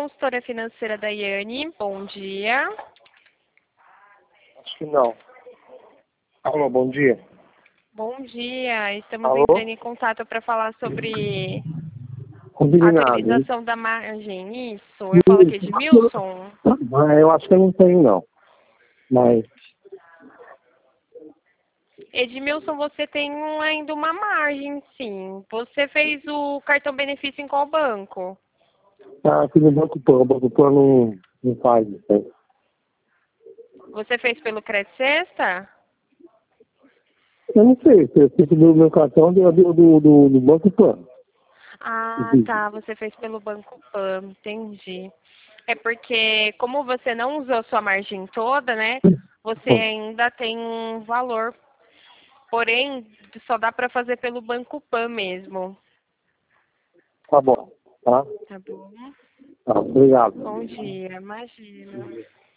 consultora financeira Daiane. Bom dia. Acho que não. Alô, bom dia. Bom dia. Estamos Alô? entrando em contato para falar sobre a Combinado. atualização da margem. Isso. Eu falo aqui de Milson. Mas eu acho que eu não tenho, não. Mas, Edmilson, você tem ainda uma margem, sim. Você fez o cartão benefício em qual banco? aqui no Banco Pan, o Banco Pan não faz isso aí. Você fez pelo Crédito Sexta? Eu não sei, eu fiz do meu cartão do Banco Pan. Ah, tá. Você fez pelo Banco Pan. Entendi. É porque, como você não usou sua margem toda, né? Você ainda tem um valor. Porém, só dá para fazer pelo Banco Pan mesmo. Tá bom, tá? Tá bom? Tá, obrigado. Bom dia. Imagina.